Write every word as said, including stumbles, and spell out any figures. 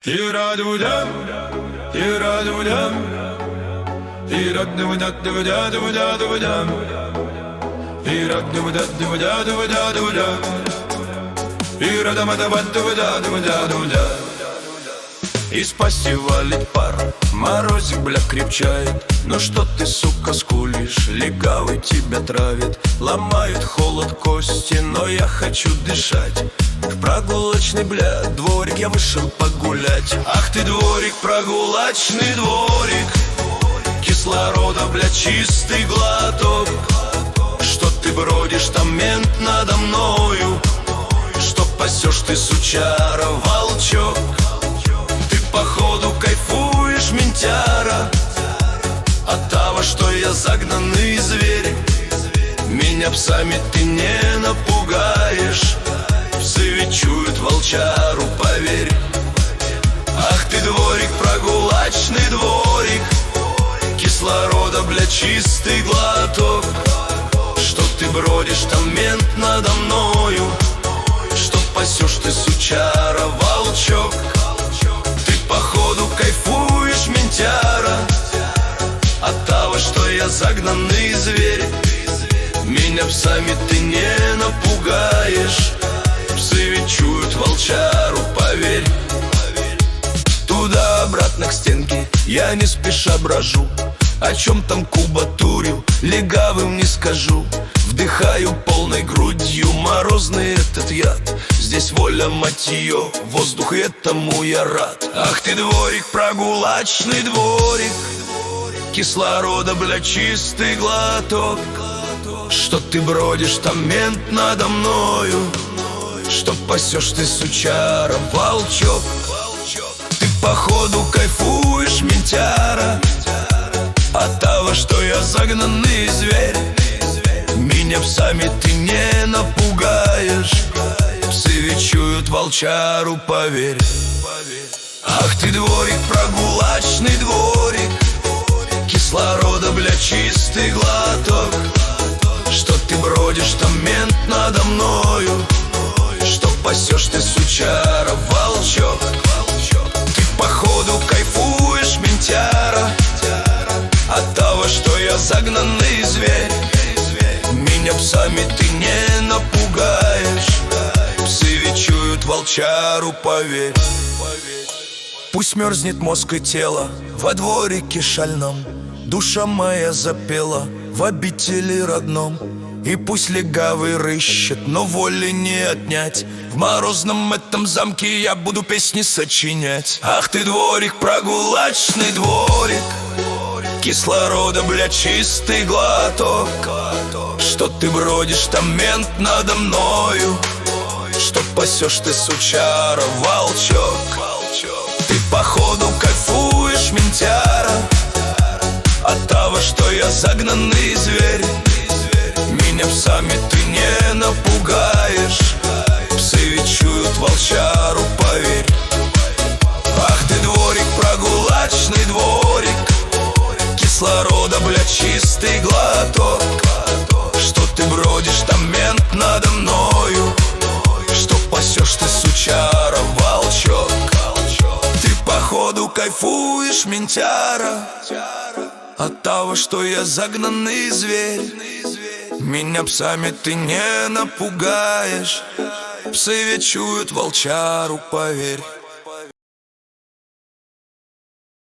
Тира-ду-дам, тира-ду-дам, тира-ду-да-ду-да-ду-да-ду-дам, тира-ду-да-ду-да-ду-да-ду-дам, тира-да-ма-да-ба-ду-да-ду-да-ду-да. Из пасти валит пар, морозик, бля, крепчает. Ну что ты, сука, скулишь? Легавый тебя травит. Ломает холод кости, но я хочу дышать. В прогулочный, бля, дворик я вышел погулять. Ах ты, дворик, прогулочный дворик, кислорода, бля, чистый глоток. Что ты бродишь, там мент надо мною? Что пасешь ты, сучара, волчок? Походу кайфуешь, ментяра, от того, что я загнанный зверь. Меня псами ты не напугаешь. Псы ведь чуют волчару, поверь. Ах ты, дворик, прогулочный дворик, кислорода, бля, чистый глоток. Что ты бродишь, там мент надо мною? Что пасешь ты, сучара, волчок? Походу кайфуешь, ментяра, от того, что я загнанный зверь. Меня псами ты не напугаешь. Псы ведь чуют волчару, поверь. Туда-обратно к стенке я не спеша брожу. О чем там кубатурю, легавым не скажу. Вдыхаю полной грудью морозный этот яд. Здесь воля, мать ее, воздух, этому я рад. Ах ты, дворик, прогулочный дворик, кислорода, бля, чистый глоток. Что ты бродишь, там мент надо мною? Что пасешь ты, сучара, волчок? Ты походу кайфуешь, ментяра, от того, что я загнанный зверь. Меня псами ты не напугаешь. Псы ведь чуют волчару, поверь. Ах ты, дворик, прогулочный дворик, кислорода, бля, чистый глоток. Что ты бродишь, там мент надо мною? Что пасешь ты, сучара, волчок? Ты походу кайфуешь, ментяра, от того, что я загнанный зверь. Меня псами ты не напугаешь. Псы ведь чуют волчару, поверь. Пусть мерзнет мозг и тело во дворике шальном, душа моя запела в обители родном. И пусть легавый рыщет, но воли не отнять. В морозном этом замке я буду песни сочинять. Ах ты, дворик, прогулочный дворик, кислорода, бля, чистый глоток. Что ты бродишь, там мент надо мною? Что пасешь ты, сучара, волчок? Ты походу кайфуешь, ментяра, от того, что я загнанный зверь. Меня псами ты не напугаешь. Псы ведь чуют волчару, поверь. Ах ты, дворик, прогулочный дворик, кислорода, бля, чистый глоток. Что ты бродишь, там мент надо мною? Что пасешь ты, сучара, волчок? Ты походу кайфуешь, ментяра, от того, что я загнанный зверь. Меня псами ты не напугаешь. Псы ведь чуют волчару, поверь.